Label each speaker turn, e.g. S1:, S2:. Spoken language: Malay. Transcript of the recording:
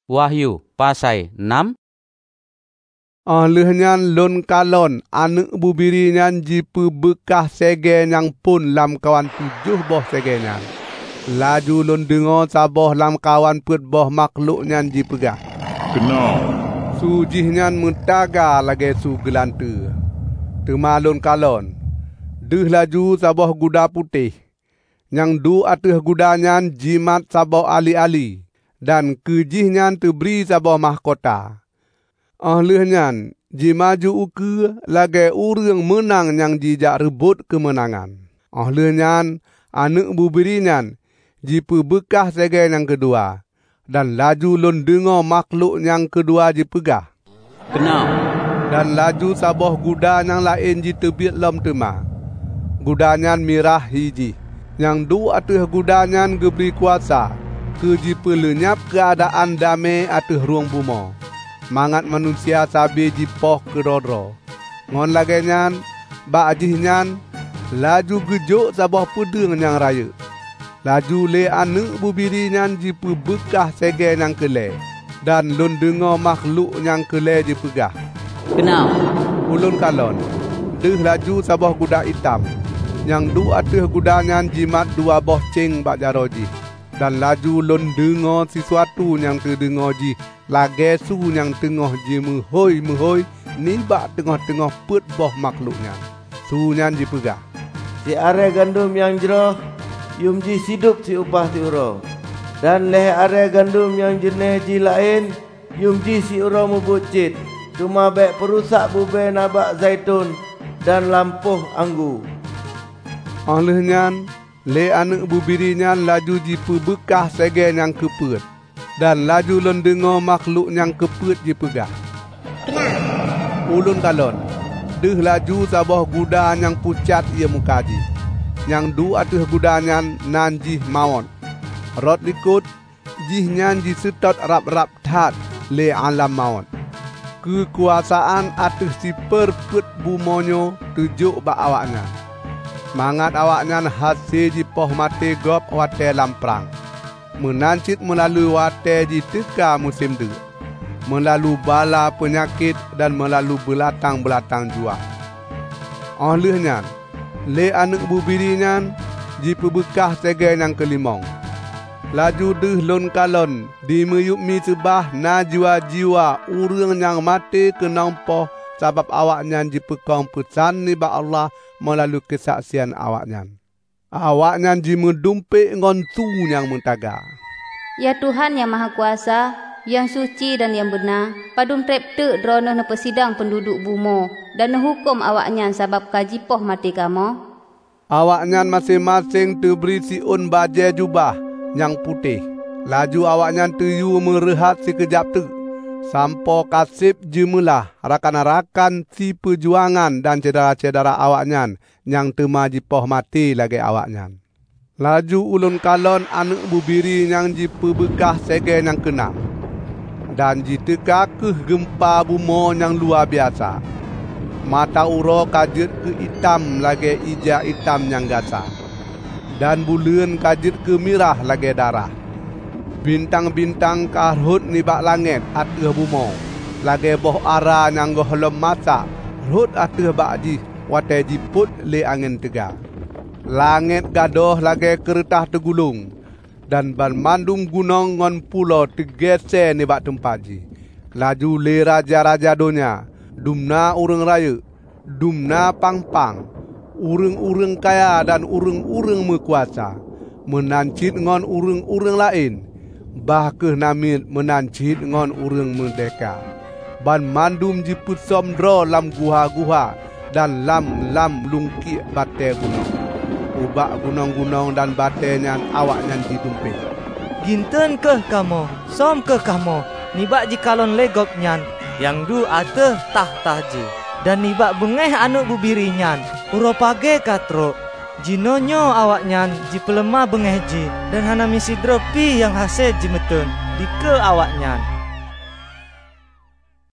S1: Wahyu pasai 6.
S2: Lehnyan lon kalon anak bubiri nyan jipu bekah sege nyang pun lam kawan 7 boh sege nyan. Laju lon dengo saboh lam kawan put boh makhluk nyan jipegah.
S3: Kenal.
S2: Sujih nyan mentaga lagi su gelante. Temalon kalon. Deh laju saboh guda putih. Yang du ateh guda nyan jimat saboh ali-ali. Dan kejih nyan teberi saboh mahkota. Leh nyan jimaju uke lagi urang menang yang jijak rebut kemenangan. Leh nyan anak bubiri nyan jipu bekah sege yang kedua. Dan laju lon dengo makhluk yang kedua jipegah.
S1: Kenal.
S2: Dan laju saboh guda yang lain jitebit lom tema. Guda nyan mirah hiji. Yang du ateh guda nyan geberi kuasa. Kejipu lenyap keadaan damai ateh ruang buma. Mangat manusia sabi jipoh kedodro. Ngon lagi nyan, bak ajih nyan, laju gejuk saboh pedeng yang raya. Laju le anak bubiri nyan jipu bekah sege yang kele. Dan lon dengo makhluk yang kele jipegah.
S1: Kenal.
S2: Ulun kalon, deh laju saboh guda hitam. Yang du ateh guda nyan jimat 2 boh cing bak jaroji. Dan laju lon dengo sesuatu yang terdengo ji. Lage su yang tengah ji mehoi ni bak tengah-tengah put boh makhluknya. Su nyan jipegah.
S4: Si are gandum yang jeroh, yum ji sidup si upah si uro. Dan leh are gandum yang jenih ji lain, yum ji si uro mubucit. Cuma bek perusak bube nabak zaitun dan lampuh anggu.
S2: Oleh nyan, le anak bubiri nyan laju jipu bekah sege yang keput. Dan laju lon dengo makhluk yang keput jipegah. Ulun kalon, deh laju saboh guda yang pucat ia mukaji. Yang du ateh guda nyan nan jih mawon. Rot likut, jih nyan jisetot rap-rap tat le alam mawon. Kekuasaan ateh si perput bumonyo tujuk bak awaknya. Mangat awaknya hasil jipoh mati gop wate lamprang. Menancit melalui wate di teka musim dek. Melalui bala penyakit dan melalui belatang-belatang jua. Olehnya, le anak bubiri nyan jipu bekah sege yang kelimong. Laju deh lon kalon di meyup mi sebah na jiwa-jiwa urang yang mati kenampoh sabab awaknya jipekong pesan ni ba Allah melalui kesaksian awaknya. Awaknya jimedumpe ngon tu yang mentaga.
S5: Ya Tuhan yang Maha Kuasa, yang suci dan yang benar, padum trepte drono ne pesidang penduduk bumo dan hukum awaknya sabab kajipoh mati kamo.
S2: Awaknya masing-masing diberi siun baje jubah yang putih. Laju awaknya tuyu merehat sekejap tu. Sampo kasip jemelah rakan-rakan si perjuangan dan cedera-cedera awaknya yang tema jipoh mati lagi awaknya. Laju ulun kalon anak bubiri yang jipu bekah sege yang kena. Dan jiteka ke gempa bumo yang luar biasa. Mata uro kajut ke hitam lagi ija hitam yang gasa. Dan bulan kajut ke mirah lagi darah. Bintang-bintang karhut nibak langit ateh bumo. Lagi boh ara yang gohlom masa. Rut ateh bakji wate jiput le angin tegar. Langit gadoh lagi keretah tegulung. Dan bandung gunung ngon pulau tegese nibak tempaji. Laju le raja-raja dunia. Dumna urang raya. Dumna pang-pang. Urang-urang kaya dan urang-urang mekuasa. Menancit ngon urang-urang lain. Bahkeh namit menancit ngon urang merdeka. Ban mandum jiput somdro lam guha-guha dan lam lungkik bate gunung. Ubak gunung-gunung dan batenya awaknya ditumpih.
S6: Ginten keh kamu, som keh kamu, nibak jikalon legop nyan, yang du ateh tah ji. Dan nibak bengeh anu bubiri nyan, uro page katro. Jinonyo awaknya ji pelemah bengeh ji dan hana misi dropi yang hasil jimetun di ke awaknya.